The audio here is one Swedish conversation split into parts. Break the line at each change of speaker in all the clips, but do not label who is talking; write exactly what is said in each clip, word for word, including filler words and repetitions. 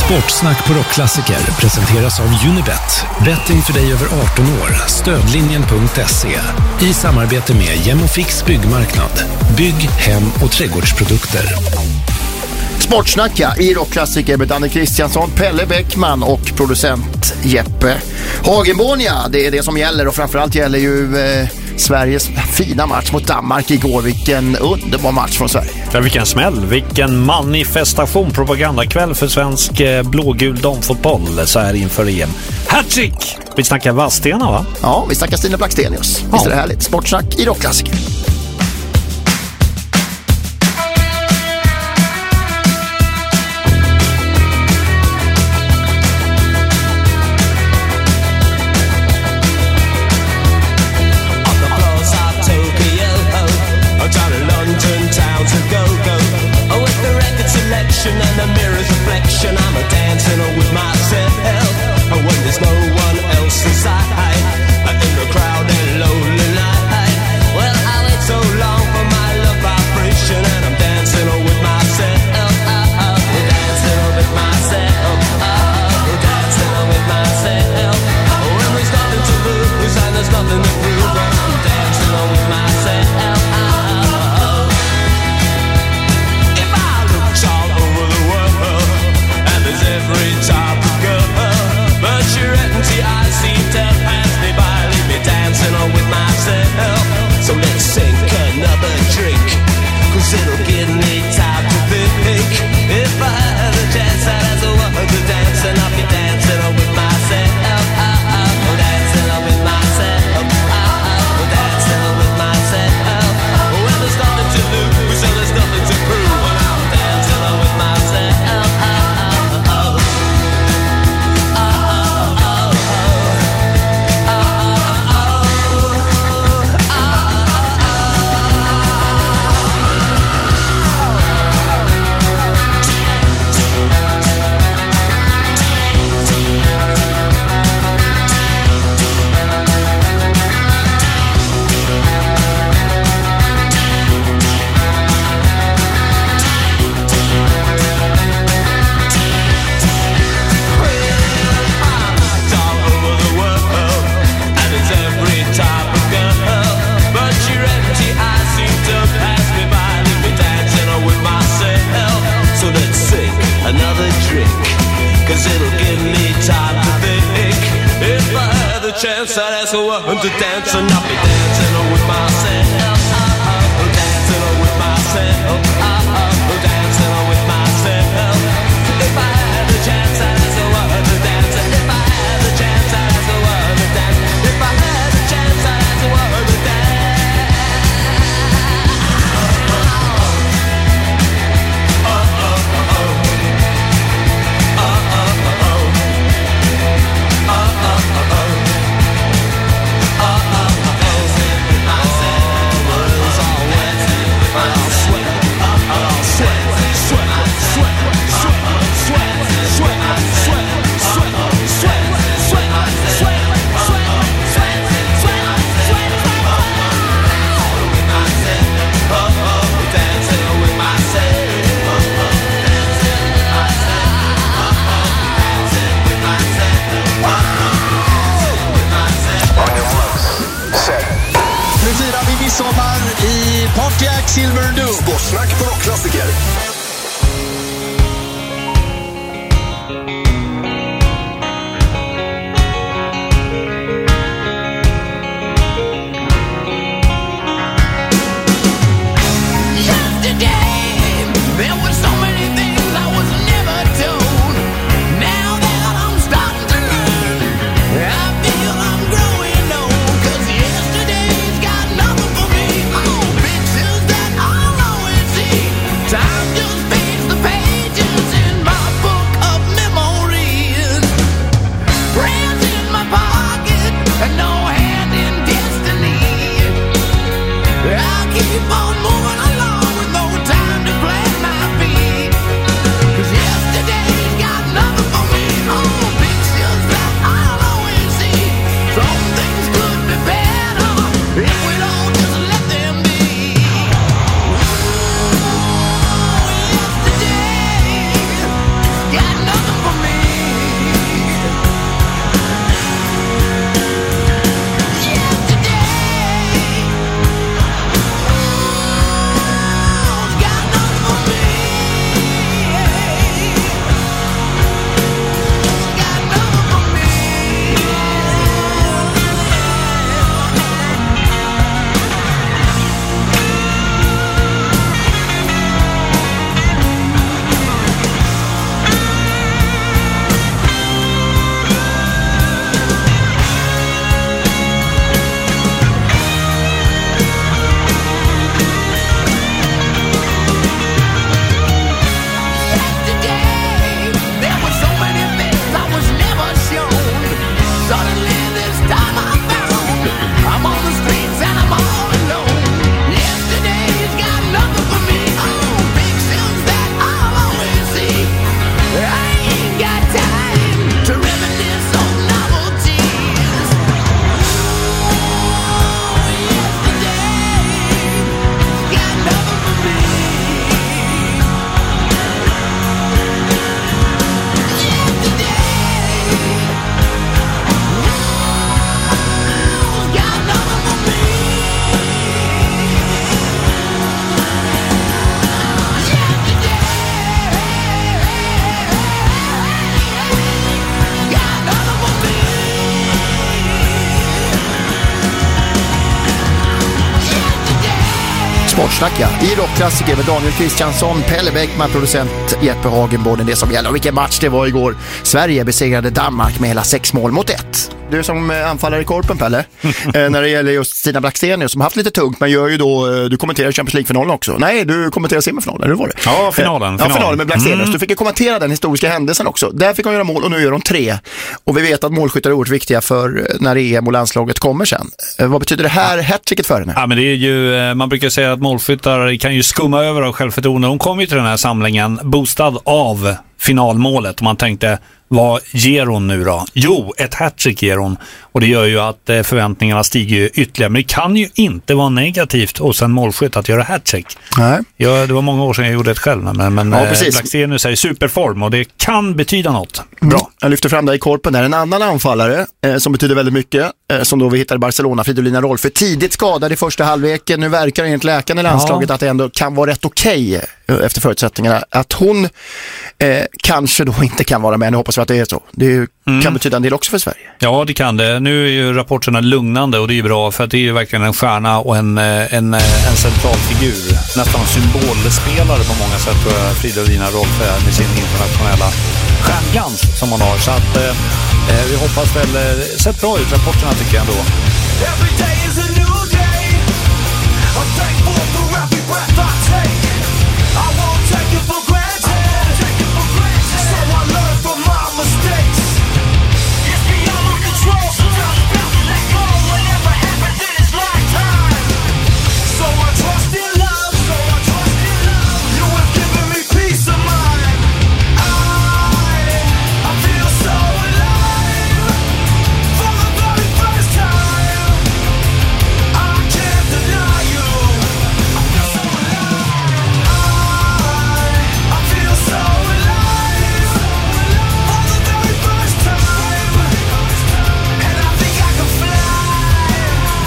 Sportsnack på Rockklassiker presenteras av Unibet. Betting för dig över arton år. Stödlinjen punkt se. I samarbete med Gemofix byggmarknad. Bygg, hem och trädgårdsprodukter.
Sportsnack ja, i Rockklassiker med Danne Kristiansson, Pelle Bäckman och producent Jeppe Hagenborn. Ja, det är det som gäller, och framförallt gäller ju eh, Sveriges fina match mot Danmark igår. Vilken underbar match från Sverige.
Ja, vilken smäll, vilken manifestation, propagandakväll för svensk eh, blågul damfotboll så här inför E M. Hattrick! Vi snackar Vadstena, va?
Ja, vi snackar Stina Blackstenius.
Ja.
Visst är det härligt? Sportsnack i Rockklassiker.
And the mirror's reflection, I'm a dancing with myself. When there's no one else inside, in the crowd and lonely night. Well, I wait so long for my love vibration, and I'm dancing with myself. Dancing with myself. Dancing with myself. When there's nothing to lose and there's nothing to prove, I'm dancing with myself. Every type of girl, but you're empty, I seem to pass me by. Leave me dancing on with myself. So let's sink another drink, cause it'll give me time to think. If I had a chance, I'd ask a woman to dance, and I'll be dancing on with myself. Dancing on with myself. Dancing on with myself. Well, there's nothing to lose, and there's nothing to prove, and I'm dancing on with myself. Chance I'd ask a woman to dance, and I'll be dancing with myself. Dancing with myself. Dancing with myself. If I had the chance, I'd ask a woman to dance. If I had the chance, I'd ask a woman to dance. If I had the chance, I'd ask a woman to dance.
Sommar i Pontiac Silver Dome.
Sportsnack på Rockklassiker.
That I
Sportsnack, ja. I rockklassiker med Daniel Kristiansson, Pelle Bäckman, producent Jeppe Hagenborn. Det som gäller. Och vilken match det var igår. Sverige besegrade Danmark med hela sex mål mot ett. Du som anfallare i korpen, Pelle, eh, när det gäller just Stina Blackstenius som haft lite tungt, men gör ju då, du kommenterar Champions League-finalen också. Nej, du kommenterar semifinalen, eller var det?
Ja, finalen.
Eh, ja, finalen med Blackstenius.
Mm.
Du fick ju kommentera den historiska händelsen också. Där fick hon göra mål och nu gör hon tre. Och vi vet att målskyttar är oerhört viktiga för när E M och landslaget kommer sen. Eh, vad betyder det här hattricket för henne?
Ja, men det är ju, man brukar säga att målskyttar kan ju skumma över av självförtroende. Hon kom ju till den här samlingen boostad av finalmålet och man tänkte, vad ger hon nu då? Jo, ett hattrick ger hon och det gör ju att förväntningarna stiger ju ytterligare. Men det kan ju inte vara negativt hos en målskytt att göra hattrick. Nej. Ja, det var många år sedan jag gjorde det själv, men, men ja, Blackstenius är i superform och det kan betyda något. Bra. Mm.
Jag lyfter fram dig i korpen där. En annan anfallare eh, som betyder väldigt mycket, eh, som då vi hittar i Barcelona, Fridolina Rolf, för tidigt skadad i första halvleken. Nu verkar det enligt läkaren i landslaget ja. att det ändå kan vara rätt okej okay, efter förutsättningarna. Att hon eh, kanske då inte kan vara med. Nu hoppas vi att det är så. Det är, mm. kan betyda en del också för Sverige.
Ja, det kan det. Nu är ju rapporterna lugnande och det är ju bra för att det är ju verkligen en stjärna och en, en, en central figur. Nästan en symbolspelare på många sätt, tror jag, Fridolina Rolf är, med sin internationella stjärnglans som hon har. Så att eh, vi hoppas väl, eh, sett bra ut rapporterna tycker jag ändå.
Every day is a new day. I'm thankful for every breath I take. I won't take it for granted. So I learn from my mistakes. It's beyond my control. Sometimes it's bound to let go. Whatever happens in this lifetime. So I trust in love. So I trust in love. You have given me peace of mind. I, I feel so alive. For the very first time. I can't deny you. I feel so alive. I, I feel so alive. For the very first time. And I think I can fly.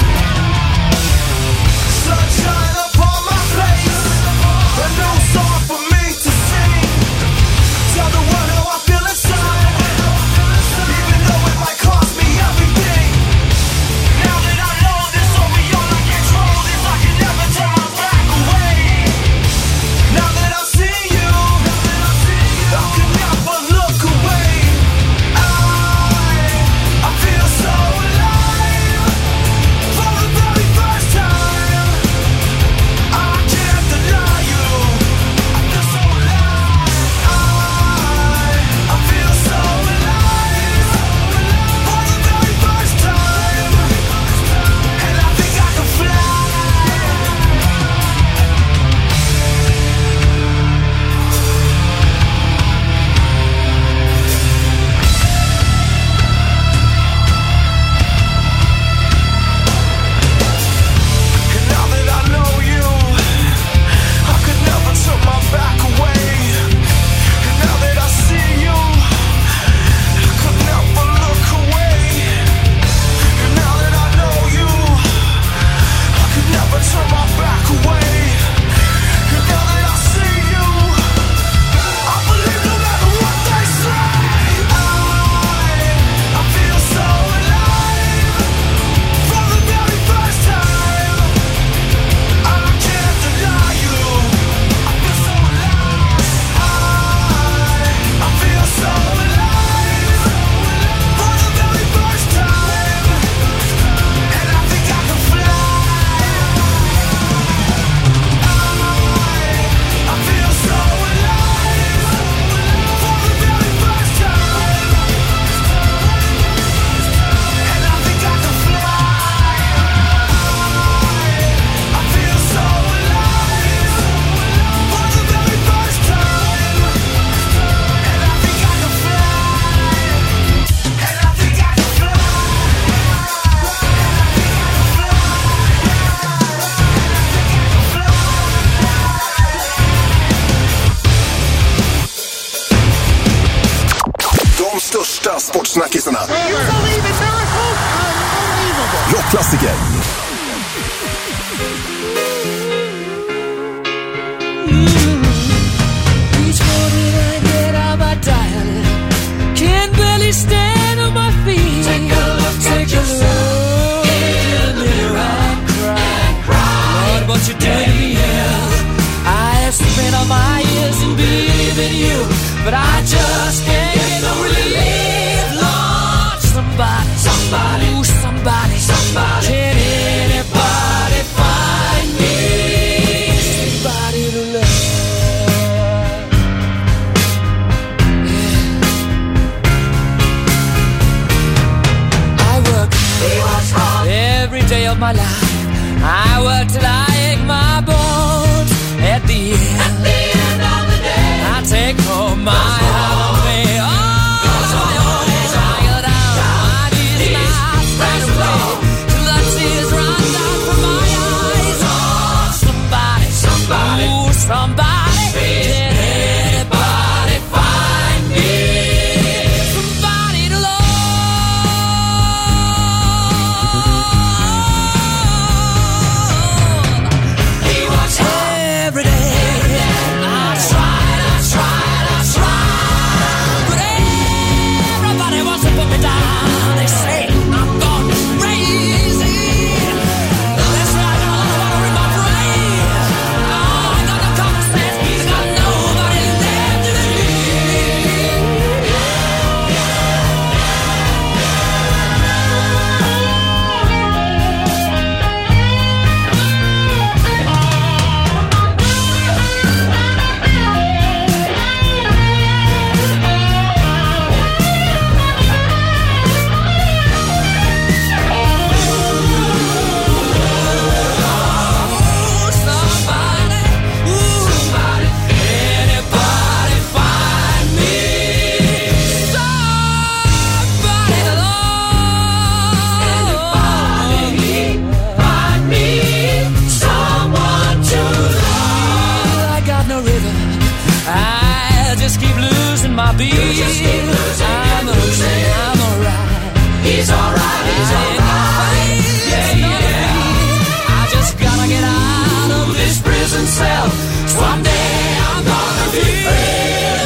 Sunshine upon my face. A new song for me to sing. Tell the world how I feel inside. Even though it might cost me everything. Now that I know this will be all I control this, I can never turn my back away. Now that I see you, I can never look away. I, I feel so alive. For the very first time. I can't deny you. I feel so alive. I, I feel so alive. For the very first time. And I think I can fly. And now that I know you, I could never turn my back away. And now that I see you, I could never look away. And now that I know you, I could never turn my back away. And now that I see you, I believe no matter what they say. I, I feel so alive. For the very first time. I can't deny you. I feel so alive. I, I feel so alive. For the very first time. And I think I can fly. I, I feel so alive. For the very first time. And I think I can fly. I feel so alive. For the very first time. And I think I can fly. And I think I can fly.
De största sportsnackisarna. Rockklassiker.
Each morning I get out my dial. Can't barely stand on my feet. Take a look, take a look in the mirror and cry. Lord, what you doing to me? but I just can't get no relief. Lord, somebody, somebody, ooh, somebody, somebody. Can anybody find me somebody to love? Yeah. I work, every day of my life. I work till I ache my bones. At the end, at the end of the day, I take home my holiday. Oh, I go down, my knees, my spread away, till the tears run down from my eyes. Oh, somebody, somebody, ooh, somebody, can anybody find me somebody to love? He was every day. I tried, I tried, I tried, but everybody wants to put me down. They say I'm gone crazy. That's right, I don't want to read my brain. Oh, I got no common sense, I got nobody left to believe. Ooh, somebody, ooh, somebody, anybody find me somebody to love? Anybody find me someone to love? I got no rhythm, I just keep losing my beat. I'm okay, I'm alright. He's alright, he's alright. Yeah, yeah. I just gotta get out of this prison cell. Someday I'm gonna be free.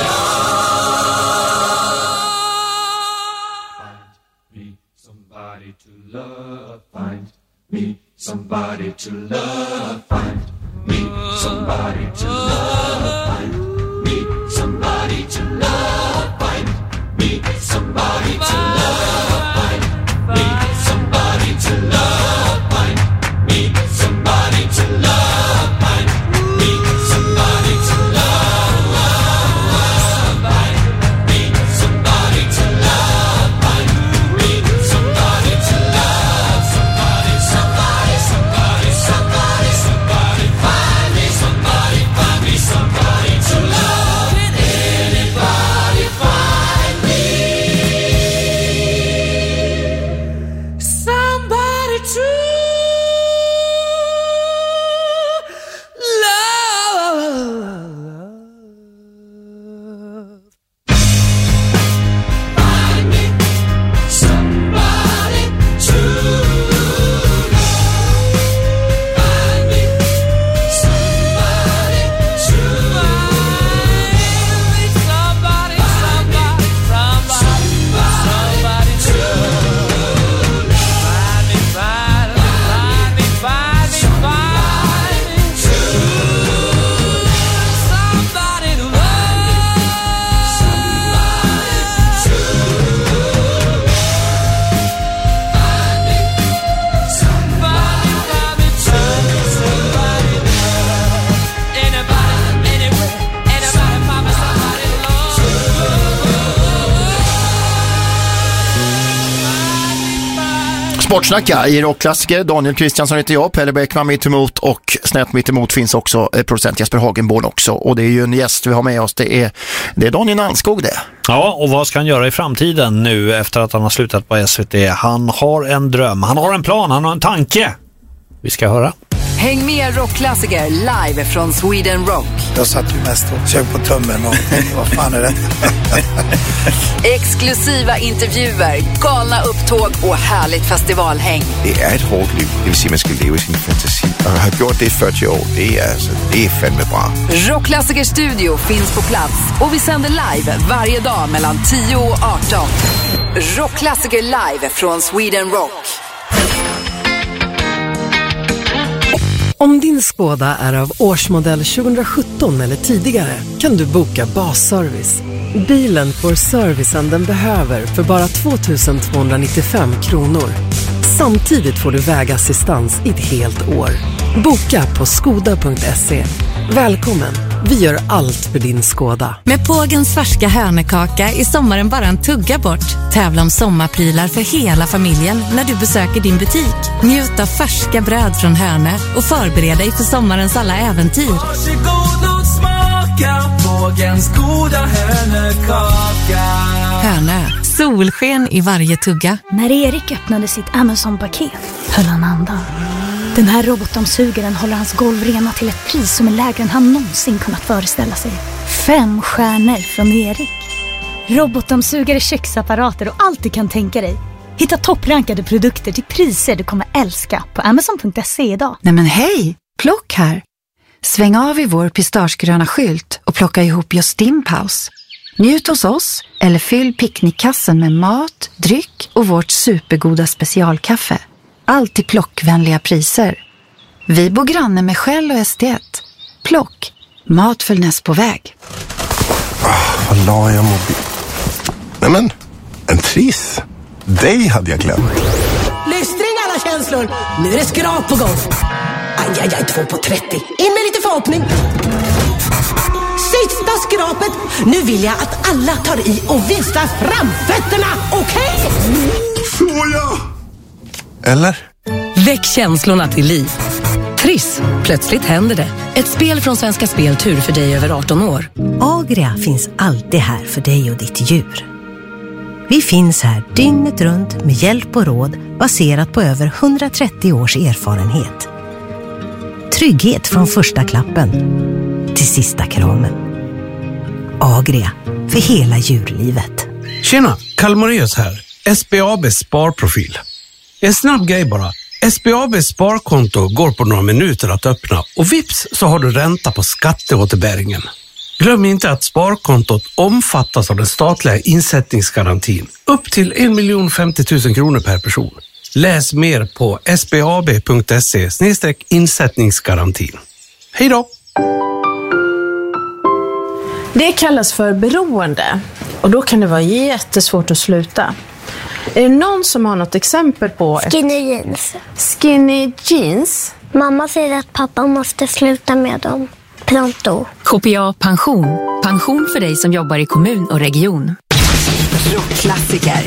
Me somebody to love, find me somebody to love, find me somebody to love, find me somebody to love, find me somebody to love, find me somebody to love, find me somebody to love, find me somebody to love, find me somebody to love, find me somebody to love, somebody, somebody, somebody, somebody, somebody, find me somebody, find me somebody to love. Can anybody find me somebody to love? Find me somebody to love. Find me somebody to love.
Somebody, somebody, somebody, somebody to love. Find me, find me, find me, find me, find me to love. Somebody to love. Somebody to love. Find me somebody, find me to somebody to love. Anybody, anywhere, anybody, find me somebody to love.
Sportsnacka i rockklassiker. Daniel Kristiansson heter jag, Pelle Bäckman mitt emot och snett mitt emot finns också eh, producent Jesper Hagenborn också. Och det är ju en gäst vi har med oss, det är, det är Daniel Nannskog det.
Ja, och vad ska han göra i framtiden nu efter att han har slutat på S V T? Han har en dröm, han har en plan, han har en tanke. Vi ska höra.
Häng med rockklassiker live från Sweden Rock.
Jag satt ju mest och sög på tummen och tänkte, vad fan är det?
Exklusiva intervjuer, galna upptåg och härligt festivalhäng.
Det är ett hårt liv, det vill säga man ska leva i sin fantasi. Och har gjort det i fyrtio år, det är, alltså, det är fandme bra.
Rockklassiker Studio finns på plats och vi sänder live varje dag mellan tio och arton. Rockklassiker live från Sweden Rock.
Om din Skoda är av årsmodell tjugosjutton eller tidigare kan du boka basservice. Bilen får servicen den behöver för bara två tusen tvåhundranittiofem kronor. Samtidigt får du vägassistans i ett helt år. Boka på skoda punkt se. Välkommen, vi gör allt för din Skoda.
Med Pågens färska hörnekaka är sommaren bara en tugga bort. Tävla om sommarprylar för hela familjen när du besöker din butik. Njut av färska bröd från Hörne och förbered dig för sommarens alla äventyr.
Varsågod och smaka Pågens goda hörnekaka.
Hörne, solsken i varje tugga.
När Erik öppnade sitt Amazon-paket höll han andan. Den här robotdammsugaren håller hans golv rena till ett pris som är lägre än han någonsin kunnat föreställa sig. Fem stjärnor från Erik. Robotdammsugare, köksapparater och allt du kan tänka dig. Hitta topprankade produkter till priser du kommer älska på amazon punkt se idag.
Nej men hej, plock här. Sväng av i vår pistagegröna skylt och plocka ihop just din paus. Njut hos oss eller fyll picknickkassen med mat, dryck och vårt supergoda specialkaffe. Allt till plockvänliga priser. Vi bor granne med Shell och S D ett. Plock. Mat för näst på väg.
Ah, vad la jag mobil? Nej men, en triss. Det hade jag glömt.
Lystring alla känslor. Nu är det skrap på gång. Aj, aj, aj, två på trettio. In med lite förhoppning. Sista skrapet. Nu vill jag att alla tar i och visar framfötterna. Okej? Okay?
Får jag? Eller?
Väck känslorna till liv. Triss, plötsligt händer det. Ett spel från Svenska Spel Tur för dig över arton år.
Agria finns alltid här för dig och ditt djur. Vi finns här dygnet runt med hjälp och råd baserat på över hundratrettio års erfarenhet. Trygghet från första klappen till sista kramen. Agria, för hela djurlivet.
Tjena, Karl Moraeus här. S B A B Sparprofil. En snabb grej bara. S B A B sparkonto går på några minuter att öppna och vips så har du ränta på skatteåterbäringen. Glöm inte att sparkontot omfattas av den statliga insättningsgarantin. Upp till en miljon femtio tusen kronor per person. Läs mer på sbab punkt se slash insättningsgarantin. Hej då!
Det kallas för beroende och då kan det vara jättesvårt att sluta. Är det någon som har något exempel på...
Skinny jeans.
Skinny jeans?
Mamma säger att pappa måste sluta med dem. Pronto.
K P A Pension. Pension för dig som jobbar i kommun och region.
Rockklassiker.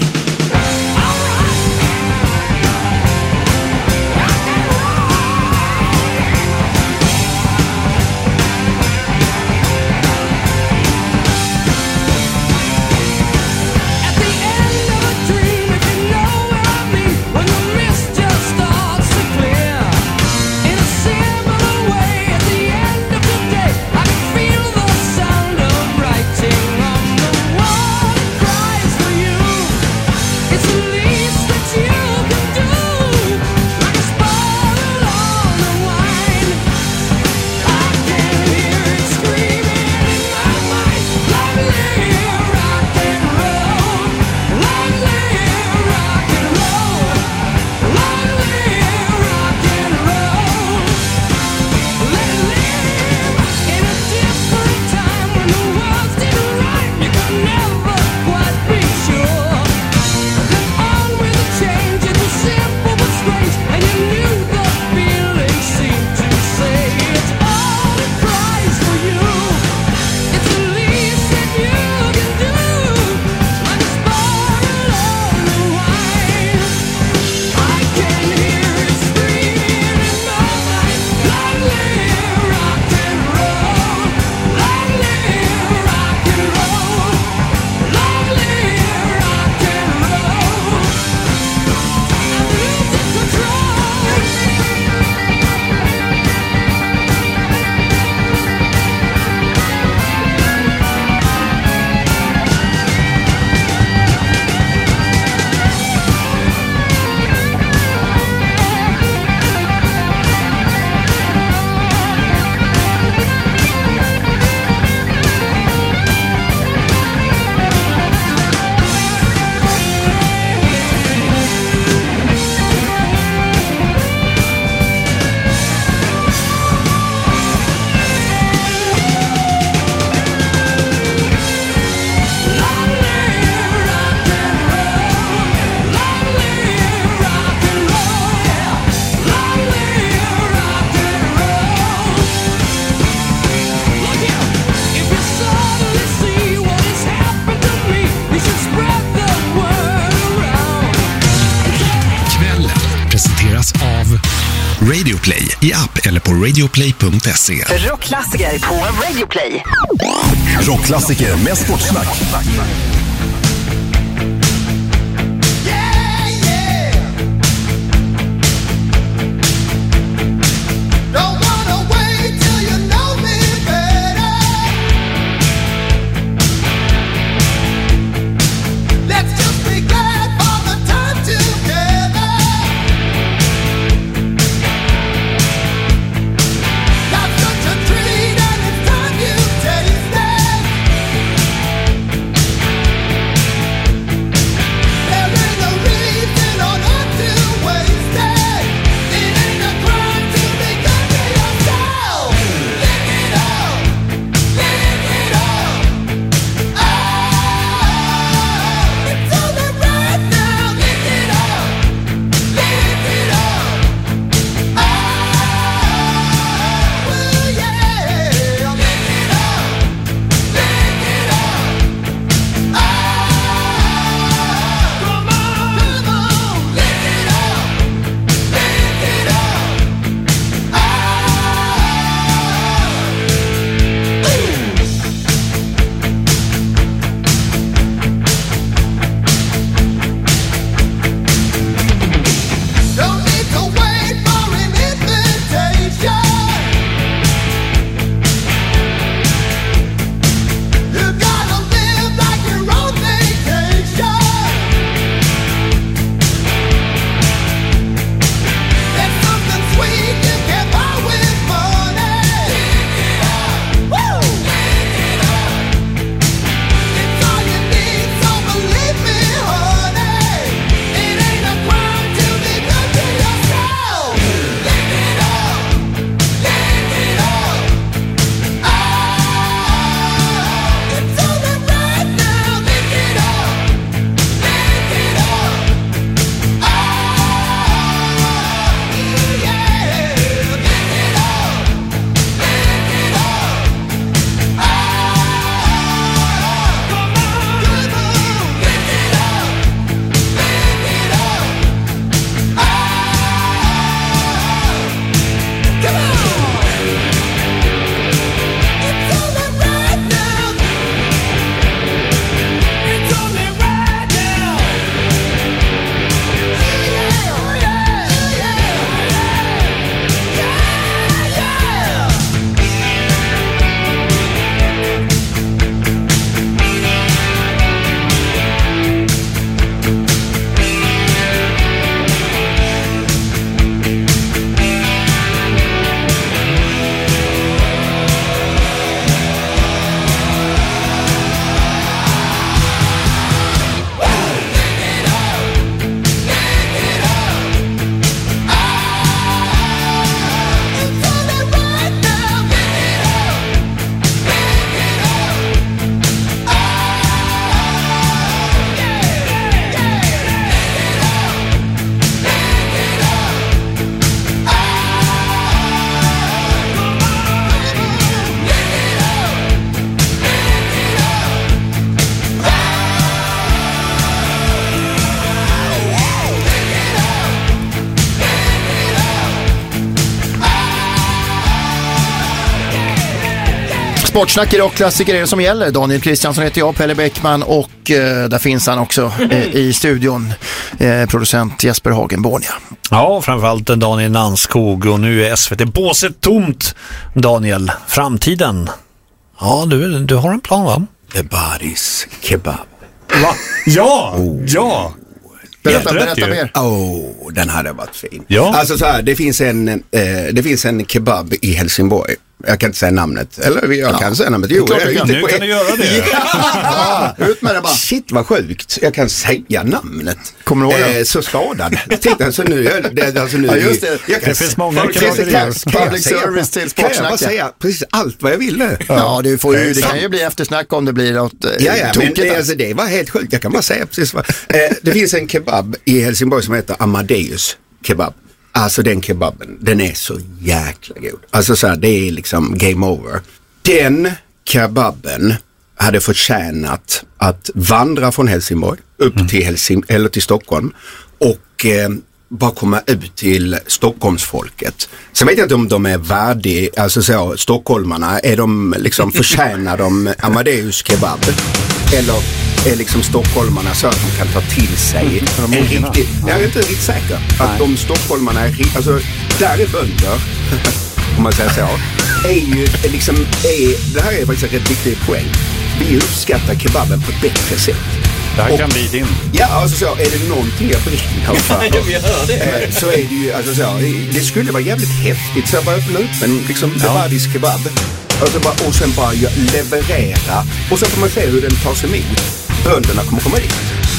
Radioplay i app eller på radioplay punkt se.
Rockklassiker på Radioplay.
Rockklassiker med sportsnack.
Sportsnack i rockklassiker är det som gäller. Daniel Kristiansson heter jag, Pelle Bäckman, och eh, där finns han också eh, i studion, eh, producent Jesper Hagenbornia.
Ja, framförallt Daniel Nanskog, och nu är S V T-båset tomt. Daniel, framtiden. Ja, du, du har en plan, va?
The Body's Kebab.
Va? Ja, oh. ja.
Berätta, berätta mer.
Åh, oh, den hade varit fin.
Ja.
Alltså så här, det finns en, eh, det finns en kebab i Helsingborg. Jag kan inte säga namnet. Eller jag ja. kan säga namnet. Jo,
jag, jag, nu kan du göra det.
Ja, ut med det bara. Shit, vad sjukt. Jag kan säga namnet.
Kommer du ihåg det?
Eh, så skadad. Titta, så nu... Det, alltså nu
ja, just det.
Jag kan, det finns många
public service till Sportsnack.
Kan jag bara säga precis allt vad jag ville?
Ja, ja du får ju, det kan ju bli eftersnack om det blir något eh,
ja, ja,
tokigt.
Men det, alltså, det var helt sjukt. Jag kan bara säga precis vad... Eh, det finns en kebab i Helsingborg som heter Amadeus kebab. Alltså den kebaben, den är så jäkla god. Alltså så här, det är liksom game over. Den kebaben hade förtjänat att vandra från Helsingborg upp mm. till Helsing- eller till Stockholm och eh, bara komma ut till Stockholmsfolket. Sen vet jag inte om de är värdiga, alltså så, stockholmarna, är de liksom, förtjänar de Amadeus kebab? Eller är liksom stockholmarna så att de kan ta till sig en riktig, jag är inte riktigt säker att de stockholmarna är, alltså där är bönder, om man säger så, är ju liksom, är, det här är faktiskt en rätt viktig poäng. Vi uppskattar kebaben på ett bättre sätt.
Det här
och,
kan bli din.
Ja, alltså så, är det någonting jag brinner för,
jag hör det.
så är det ju, alltså så, det skulle vara jävligt häftigt så bara öppna upp en liksom Devadis kebab och, så bara, och sen bara leverera och så får man se hur den tas emot. Bönderna kommer komma dit.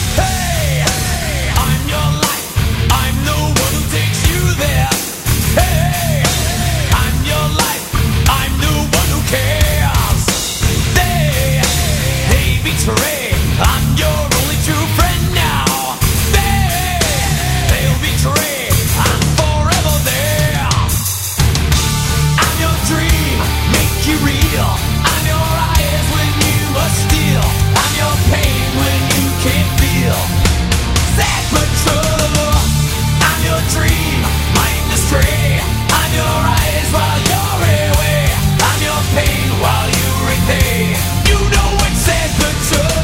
I'm your only true friend now. They, they'll betray. I'm forever there. I'm your dream, make you real. I'm your eyes when you must steal. I'm your pain when you can't feel. Sad but true. I'm your dream, mind astray. I'm your eyes while you're away. I'm your pain while you repay. You know it's sad but true.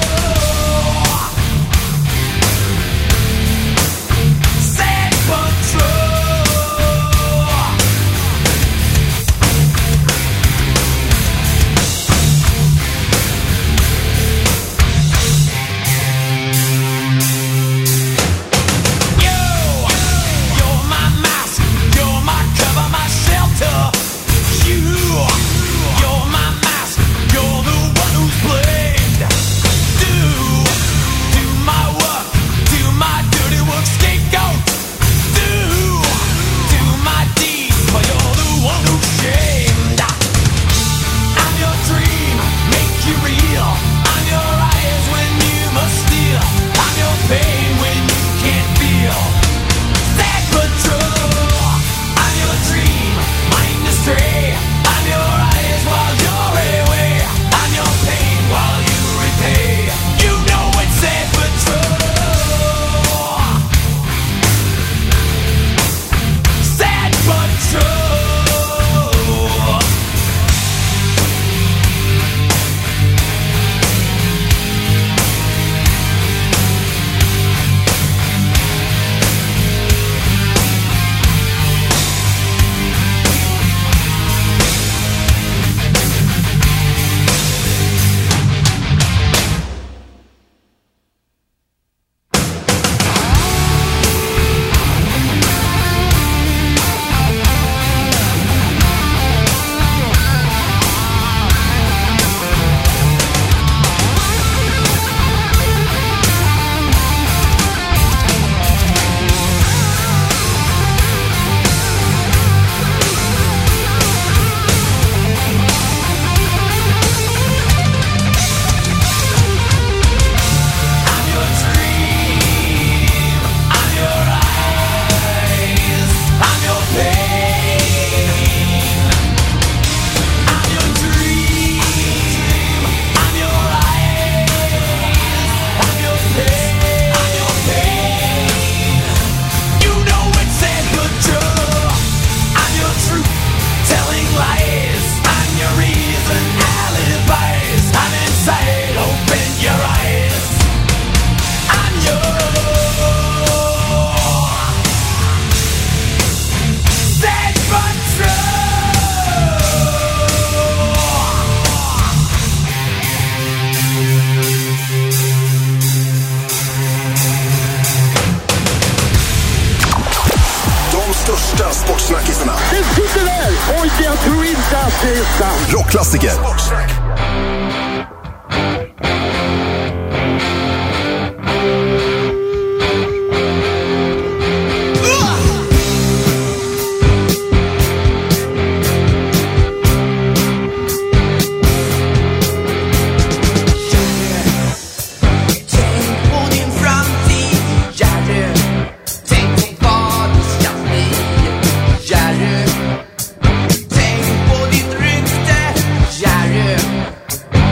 Sportsnackisarna.
Det sitter där! Oj, jag tror inte att det är sant.
Rockklassiker.
Tänk på ditt rykte, Jerry.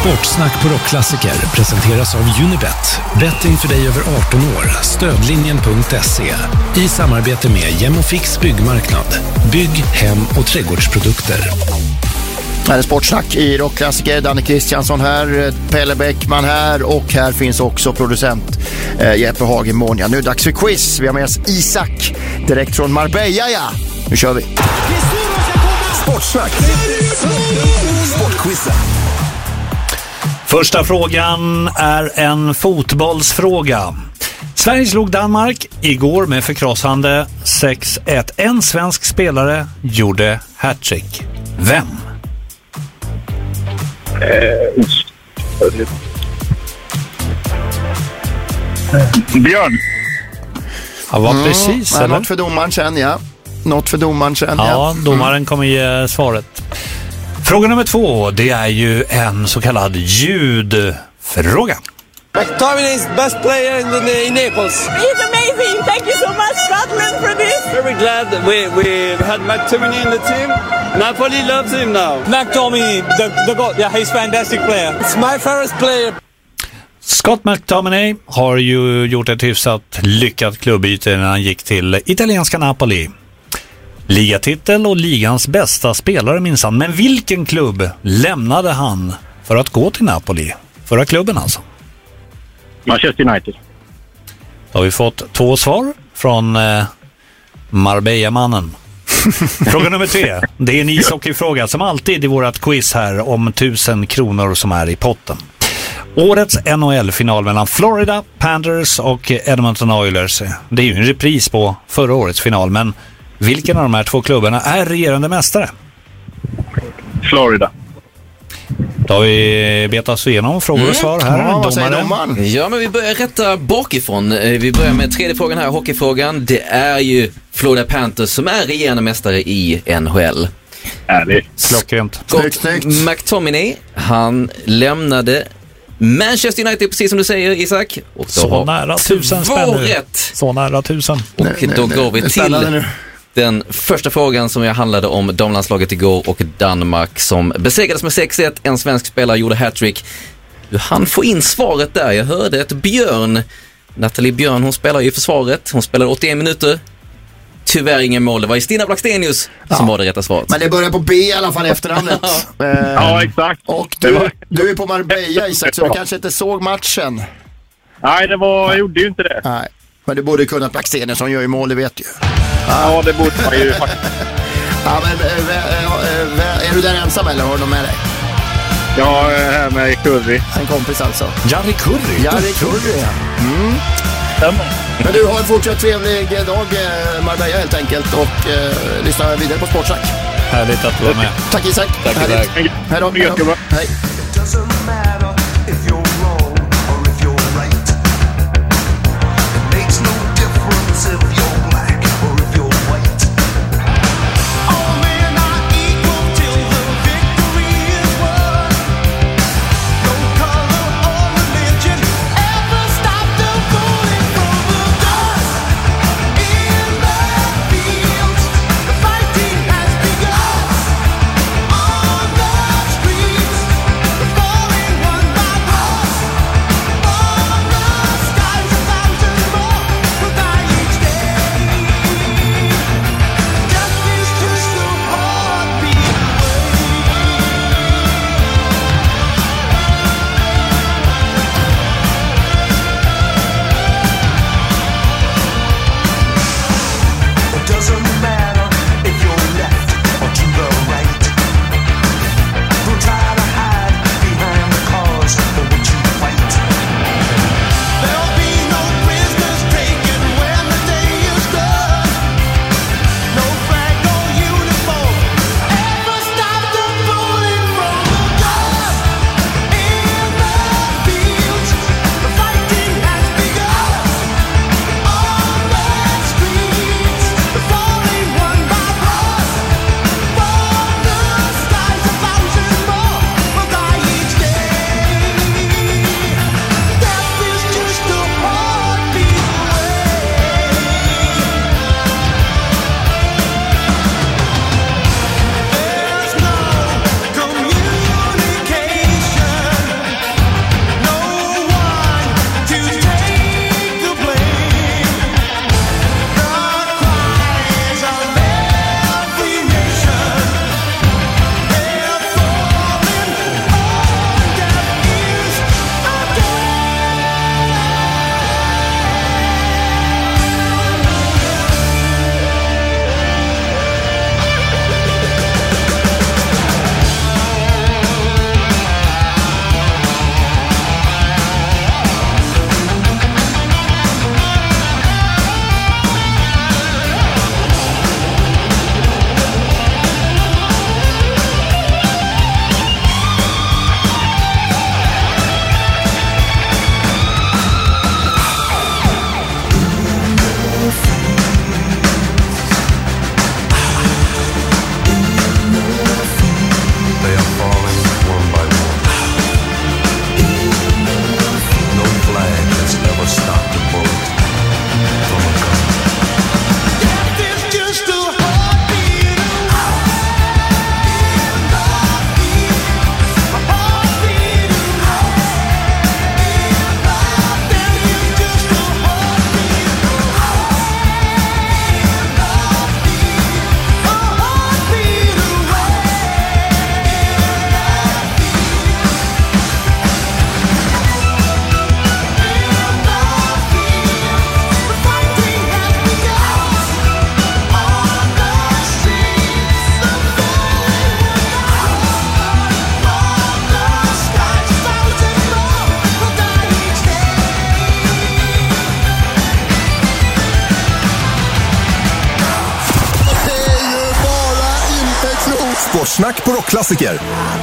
Sportsnack på Rockklassiker presenteras av Unibet. Betting för dig över arton år. Stödlinjen punkt se. I samarbete med Jemofix byggmarknad. Bygg, hem och trädgårdsprodukter.
Här är Sportsnack i Rockklassiker. Danne Kristiansson här, Pelle Bäckman här och här finns också producent eh, Jeppe Hagemånia. Nu är det dags för quiz. Vi har med oss Isak direkt från Marbella. Ja. Nu kör vi.
Sportsnack. Sportquizen.
Första frågan är en fotbollsfråga. Sverige slog Danmark igår med förkrossande sex ett. En svensk spelare gjorde hattrick. Vem?
Eh, Björn.
Ja, var precis.
Mm,
eller?
något för domaren sen, ja. Något för domaren sen,
ja.
Ja,
domaren kommer ge svaret. Fråga nummer två, det är ju en så kallad ljudfråga.
McTominay is best player in, the, in Naples.
He's amazing. Thank you so much, Scotland, for this.
Very glad that we, we had McTominay in the team. Napoli loves him now. McTominay, the, the God, yeah, he's a fantastic player. It's my favorite player.
Scott McTominay har ju gjort ett hyfsat lyckat klubbyte när han gick till italienska Napoli. Ligatitel och ligans bästa spelare minns han. Men vilken klubb lämnade han för att gå till Napoli? Förra klubben alltså.
Manchester United.
Då har vi fått två svar från eh, Marbella-mannen. Fråga nummer tre. Det är en ishockeyfråga som alltid i vårat quiz här om tusen kronor som är i potten. Årets N H L-final mellan Florida Panthers och Edmonton Oilers. Det är ju en repris på förra årets final, men vilken av de här två klubbarna är regerande mästare?
Florida.
Då har vi betat oss igenom frågor och svar här.
Ja, vad säger domaren?
Ja, men vi börjar rätta bakifrån. Vi börjar med tredje frågan här, hockeyfrågan. Det är ju Florida Panthers som är regerande mästare i N H L.
Ärligt.
Klockrent.
Scott McTominay, han lämnade Manchester United, precis som du säger, Isak. Och då
så nära tusen spänn nu. Så nära tusen.
Och nej, då nej, går vi till den första frågan som jag handlade om damlandslaget igår och Danmark som besegrades med sex ett. En svensk spelare gjorde hattrick. Du hann få in svaret där. Jag hörde ett Björn. Nathalie Björn, hon spelar ju i försvaret. Hon spelade åttioen minuter. Tyvärr ingen mål. Det var Stina Blackstenius ja. som var det rätta svaret.
Men det börjar på B i alla fall efternamnet.
ja. Eh, ja, exakt.
Och du, du är på Marbella, Isak, så du kanske inte såg matchen.
Nej, det var, jag gjorde ju inte det.
Nej, men du borde kunna Blackstenius som gör ju mål, det vet du.
Ja, ja det borde man ju faktiskt.
Ja, men äh, är du där ensam eller har du med dig?
Ja, här med Curry.
En kompis alltså.
Jari Curry.
Jari Curry, ja. Mm. Men du har en fortsatt trevlig dag, Marbella helt enkelt, och eh, lyssna vidare på Sportsnack.
Härligt att du var med.
Tack Isak.
Tack, tack.
Hej då. Hej.
Sportsnack på Rockklassiker.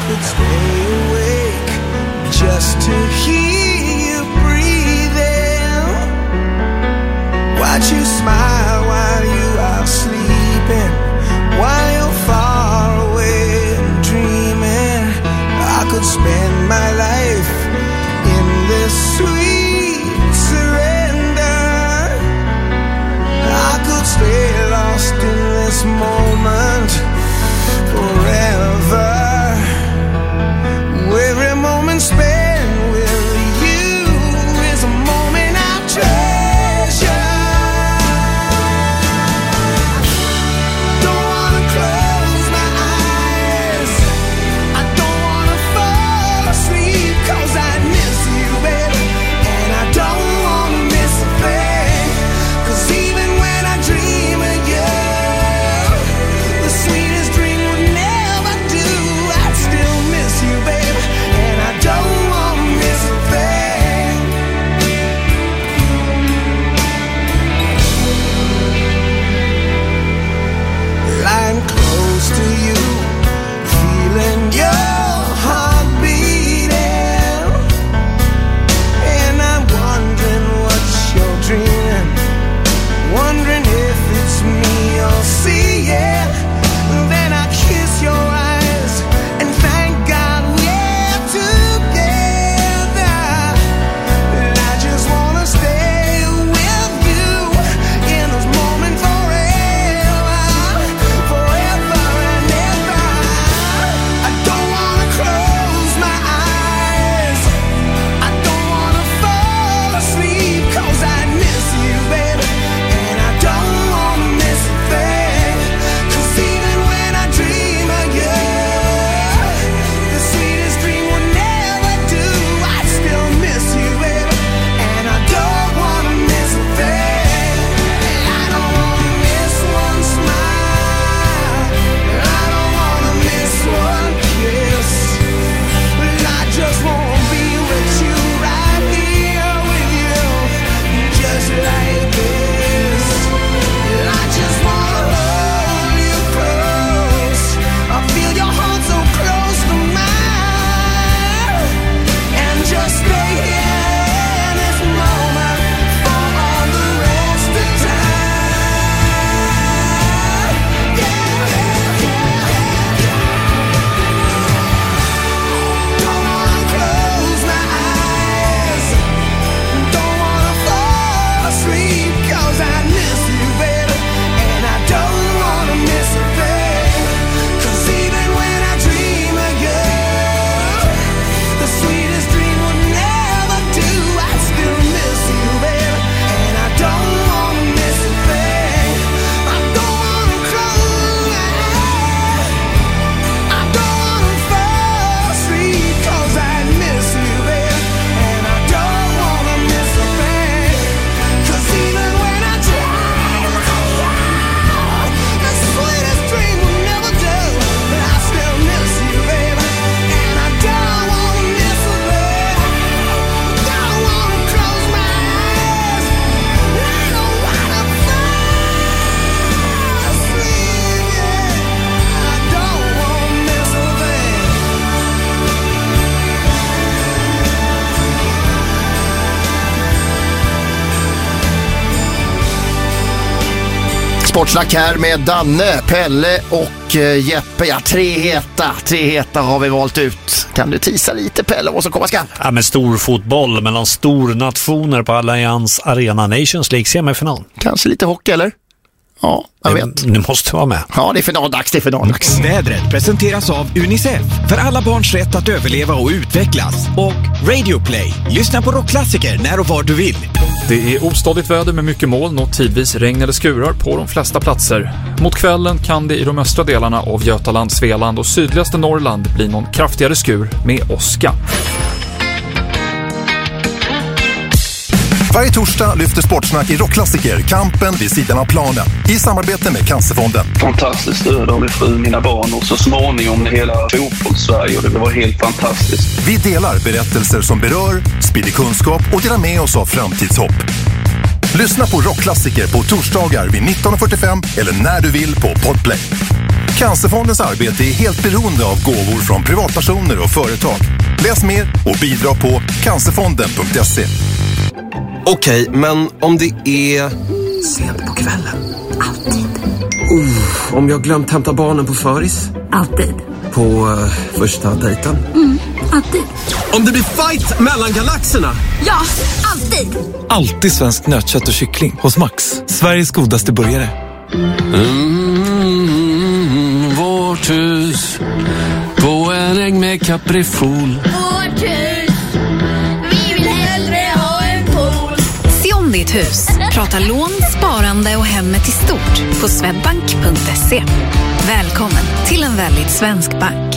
Just to hear you breathing, watch you smile while you are sleeping, while you're far away and dreaming. I could spend my life in this sweet surrender. I could stay lost in this moment forever. Every moment spent with you is a moment I treasure. Don't wanna close my eyes, I don't wanna fall asleep, 'cause I miss you, baby, and I don't wanna miss a thing. 'Cause even when I dream of you, the sweetest dream would never do. I'd still miss you, baby. Don't want to miss a thing. Lying close to you, feeling your heart beating, and I'm wondering what you're dreaming, wondering if it's me you're seeing. Then I kiss your eyes and thank God we're together. I just wanna stay with you in this moment forever, forever and ever. I don't wanna close my eyes, I don't wanna fall asleep, 'cause I miss you, baby, and I don't wanna miss a thing. 'Cause even when I dream of you, the sweetest dream will never do. I still miss you, baby, and I don't wanna miss a thing. I don't wanna miss one smile, I don't wanna miss one kiss. I just wanna be with you, right here with you, just like this. I just wanna hold you close, I feel your heart so close to mine, and just stay here in this moment for all the rest of time. Don't wanna close my eyes, don't wanna fall asleep, 'cause I miss you, baby, and I don't wanna miss a thing. 'Cause even when I dream of you, the sweetest dream will never do. I still miss you, baby, and I don't wanna miss a thing. I don't wanna close my eyes, I don't wanna fall asleep, 'cause I miss you, baby, and I don't wanna miss a thing. 'Cause even when I dream of you, the sweetest dream will never do. But I still miss you, baby, and I don't wanna miss a thing. Don't wanna close my eyes, I don't wanna fall asleep, yeah. I don't wanna miss a thing.
Sportsnack här med Danne, Pelle och eh, Jeppe. Ja, tre heta. Tre heta har vi valt ut. Kan du tisa lite, Pelle, vad som komma skall?
Ja, men stor fotboll mellan stornationer på Allianz Arena, Nations League semifinal.
Kanske lite hockey, eller? Ja, jag
Det-
vet.
Nu måste vara med.
Ja, det är finaldags, det är finaldags.
Vädret presenteras av Unicef för alla barns rätt att överleva och utvecklas. Och Radio Play. Lyssna på rockklassiker när och var du vill.
Det är ostadigt väder med mycket moln och tidvis regn eller skurar på de flesta platser. Mot kvällen kan det i de östra delarna av Götaland, Svealand och sydligaste Norrland bli någon kraftigare skur med åska.
Varje torsdag lyfter Sportsnack i rockklassiker kampen vid sidan av planen i samarbete med Cancerfonden.
Fantastiskt stöd av min fru, mina barn och så småningom hela fotbolls-Sverige, och det var helt fantastiskt.
Vi delar berättelser som berör, sprider kunskap och delar med oss av framtidshopp. Lyssna på rockklassiker på torsdagar vid nitton fyrtiofem eller när du vill på Podplay. Cancerfondens arbete är helt beroende av gåvor från privatpersoner och företag. Läs mer och bidra på cancerfonden punkt se.
Okej, men om det är sent på kvällen.
Alltid.
Uh, om jag glömt hämta barnen på föris.
Alltid.
På uh, första dejten.
Mm, alltid.
Om det blir fight mellan galaxerna.
Ja, alltid.
Alltid svensk nötkött och kyckling hos Max. Sveriges godaste burgare.
Mm, vårt hus på en äng med kaprifol.
Vårt hus, vi vill hellre ha en pool.
Se om ditt hus. Prata lån, sparande och hemmet i stort på swedbank punkt se. Välkommen till en väldigt svensk bank.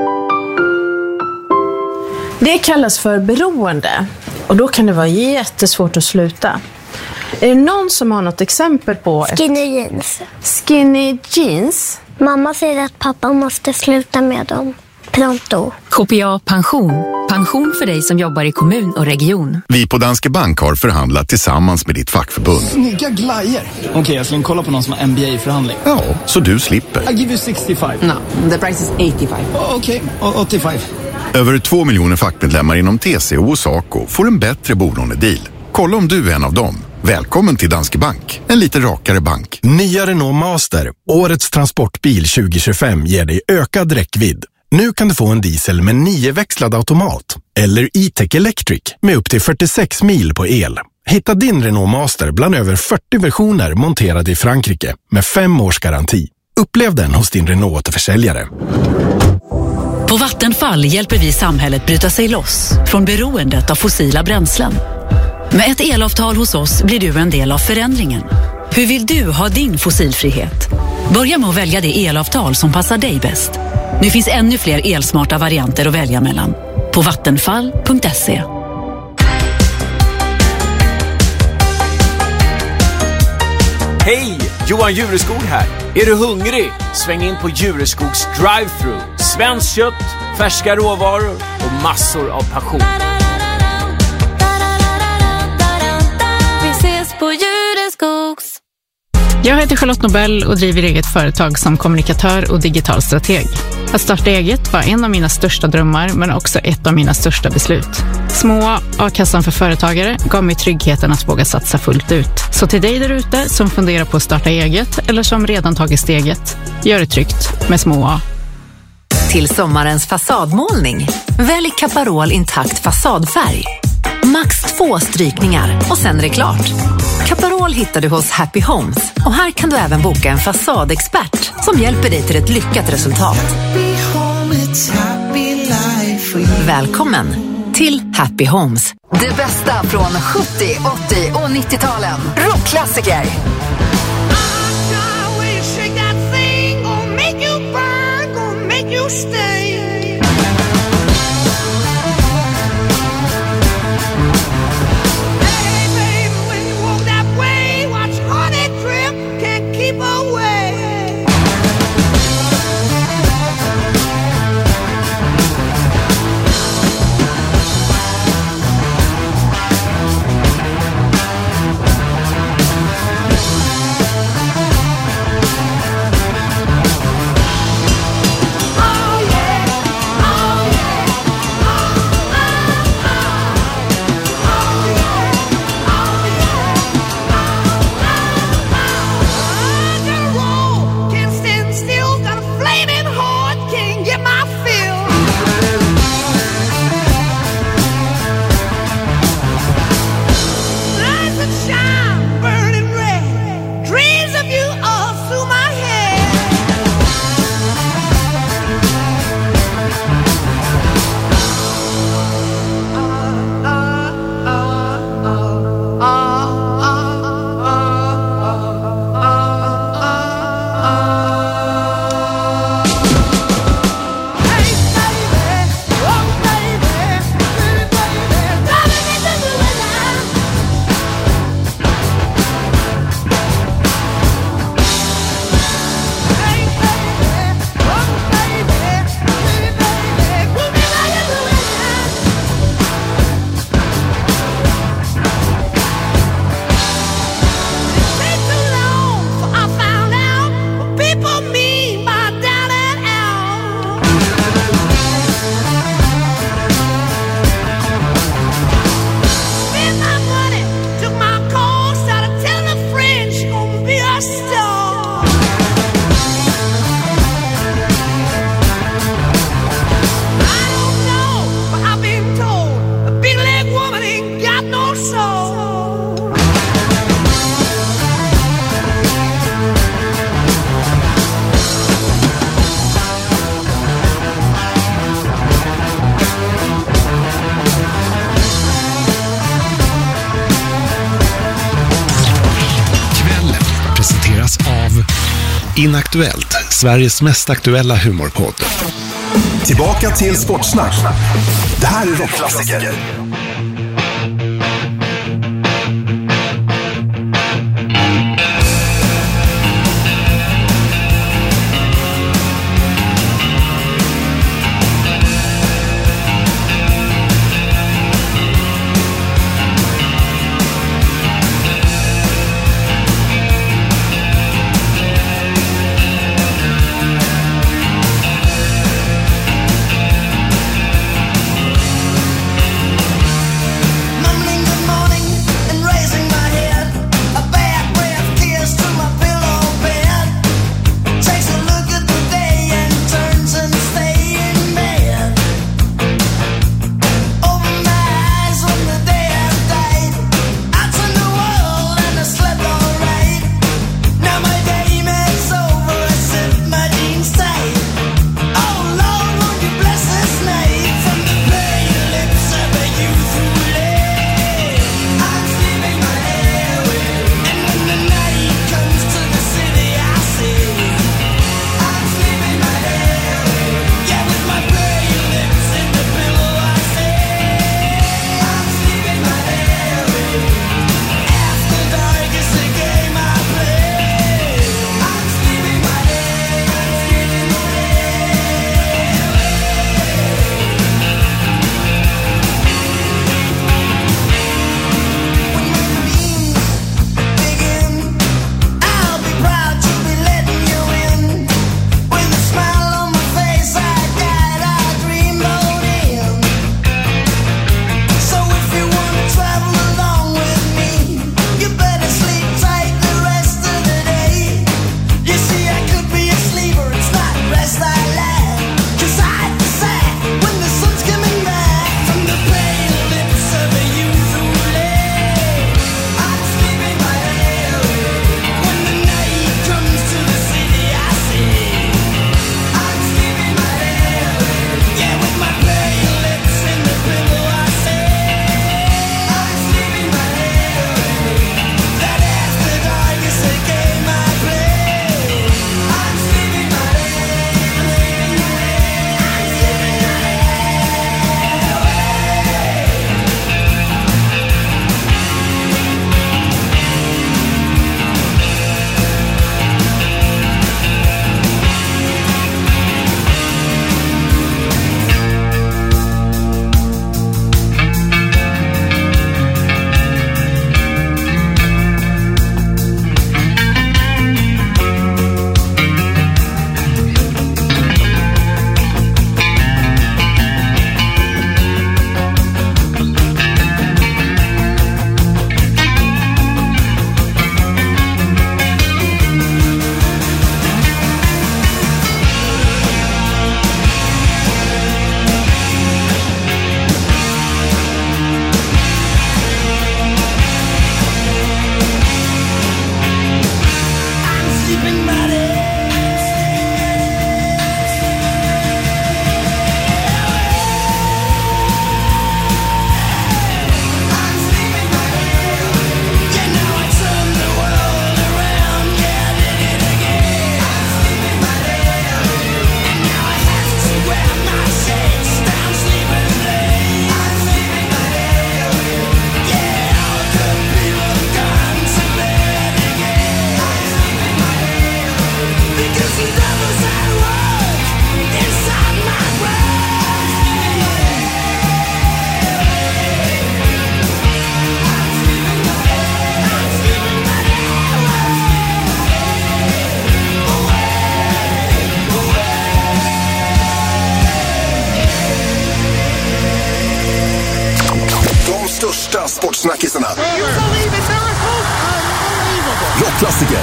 Det kallas för beroende och då kan det vara jättesvårt att sluta. Är det någon som har något exempel på...
Skinny jeans.
Skinny jeans?
Mamma säger att pappa måste sluta med dem. Pronto.
K P A Pension. Pension för dig som jobbar i kommun och region.
Vi på Danske Bank har förhandlat tillsammans med ditt fackförbund.
Snygga glajer. Okej, okay, jag ska kolla på någon som har M B A-förhandling.
Ja, så du slipper.
I give you sextiofem.
No, the price is eighty-five.
Okej, okay, åttiofem.
Över två miljoner fackmedlemmar inom T C O och Saco får en bättre bolånedeal. Kolla om du är en av dem. Välkommen till Danske Bank, en lite rakare bank.
Nya Renault Master, årets transportbil tjugo tjugofem, ger dig ökad räckvidd. Nu kan du få en diesel med nioväxlad automat eller E-Tech Electric med upp till fyrtiosex mil på el. Hitta din Renault Master bland över fyrtio versioner monterade i Frankrike med fem års garanti. Upplev den hos din Renault-återförsäljare.
På Vattenfall hjälper vi samhället bryta sig loss från beroendet av fossila bränslen. Med ett elavtal hos oss blir du en del av förändringen. Hur vill du ha din fossilfrihet? Börja med att välja det elavtal som passar dig bäst. Nu finns ännu fler elsmarta varianter att välja mellan. På vattenfall punkt se.
Hej! Johan Jureskog här. Är du hungrig? Sväng in på Jureskogs drive-thru. Svenskt kött, färska råvaror och massor av passion.
Vi ses på Jureskogs.
Jag heter Charlotte Nobel och driver eget företag som kommunikatör och digital strateg. Att starta eget var en av mina största drömmar, men också ett av mina största beslut. Små A-kassan för företagare gav mig tryggheten att våga satsa fullt ut. Så till dig där ute som funderar på att starta eget eller som redan tagit steget, gör det tryggt med Små A.
Till sommarens fasadmålning, välj Caparol intakt fasadfärg. Max två strykningar och sen är det klart. Caparol hittar du hos Happy Homes och här kan du även boka en fasadexpert som hjälper dig till ett lyckat resultat. Välkommen till Happy Homes.
Det bästa från sjuttio, åttio och nittio-talen. Rockklassiker.
Oh yeah.
Inaktuellt, Sveriges mest aktuella humorpodd.
Tillbaka till Sportsnack. Det här är Rockklassiker. största sportsnackisarna. Rockklassiker.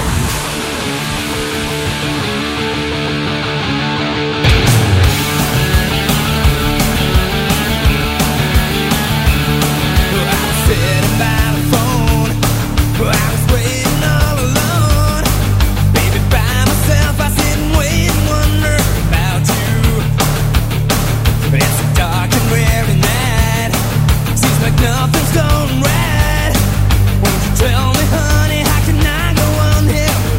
Nothing's going right. Won't you tell me, honey, how can I go on here?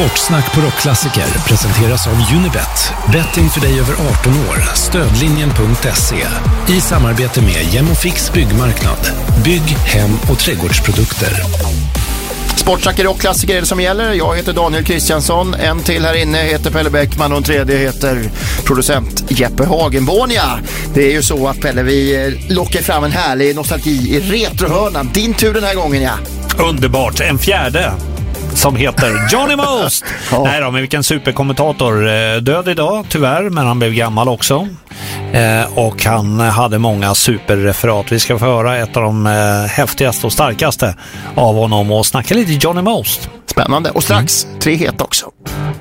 Sportsnack på Rockklassiker presenteras av Unibet. Betting för dig över arton år. Stödlinjen punkt se. I samarbete med Gemofix byggmarknad. Bygg, hem och trädgårdsprodukter.
Sportsnack i Rockklassiker är det som gäller. Jag heter Daniel Kristiansson. En till här inne heter Pelle Bäckman och en tredje heter producent Jeppe Hagenbornia. Det är ju så att Pelle, vi lockar fram en härlig nostalgi i retrohörnan. Din tur den här gången, ja.
Underbart. En fjärde som heter Johnny Most. Ja. Nej då, men vilken superkommentator. Död idag tyvärr, men han blev gammal också. Eh, och han hade många superreferat. Vi ska få höra ett av de eh, häftigaste och starkaste av honom och snacka lite Johnny Most.
Spännande. Och strax mm. tre het också.